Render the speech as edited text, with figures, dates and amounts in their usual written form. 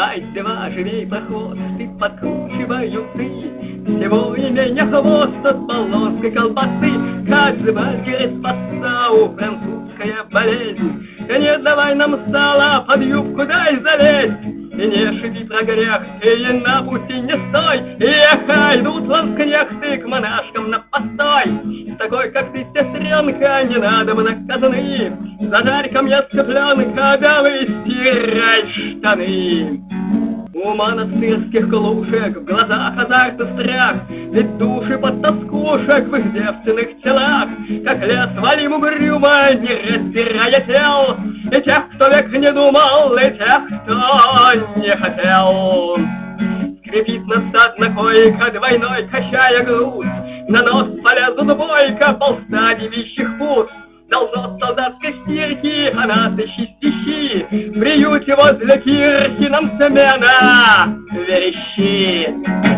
Ай, два, живей проход, ты подкручиваются. Всего имения хвост от болонской колбасы. Как же Маргарет Пассау, французская болезнь. Да не давай нам сала, под юбку дай залезть. И не шиби про грех, и на пути не стой. Ехай, идут ланскнехты к монашкам на постой. Такой, как ты, сестренка, не надо бы наказаны. Зажарь ко мне цыпленка, белый стирай штаны. У монастырских клушек в глазах азарт и страх, ведь души под тоскушек в их девственных телах, как лес валим угрюмо, не разбирая тел, и тех, кто век не думал, и тех, кто не хотел. Скрипит надстатна койка, двойной качая грудь, на нос полезут бойко полста девичьих пут. Должно с солдатской стирки она тащить стихи, в приюте возле кирхи нам смена верещит.